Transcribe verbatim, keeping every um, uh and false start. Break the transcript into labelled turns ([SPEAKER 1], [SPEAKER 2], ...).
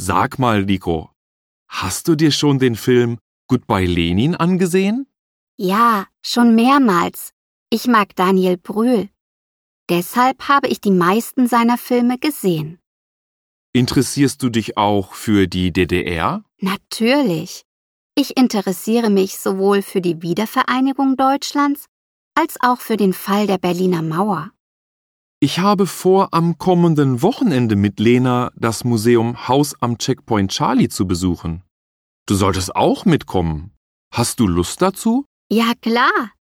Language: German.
[SPEAKER 1] Sag mal, Nico, hast du dir schon den Film Goodbye Lenin angesehen?
[SPEAKER 2] Ja, schon mehrmals. Ich mag Daniel Brühl. Deshalb habe ich die meisten seiner Filme gesehen.
[SPEAKER 1] Interessierst du dich auch für die D D R?
[SPEAKER 2] Natürlich. Ich interessiere mich sowohl für die Wiedervereinigung Deutschlands als auch für den Fall der Berliner Mauer.
[SPEAKER 1] Ich habe vor, am kommenden Wochenende mit Lena das Museum Haus am Checkpoint Charlie zu besuchen. Du solltest auch mitkommen. Hast du Lust dazu?
[SPEAKER 2] Ja klar,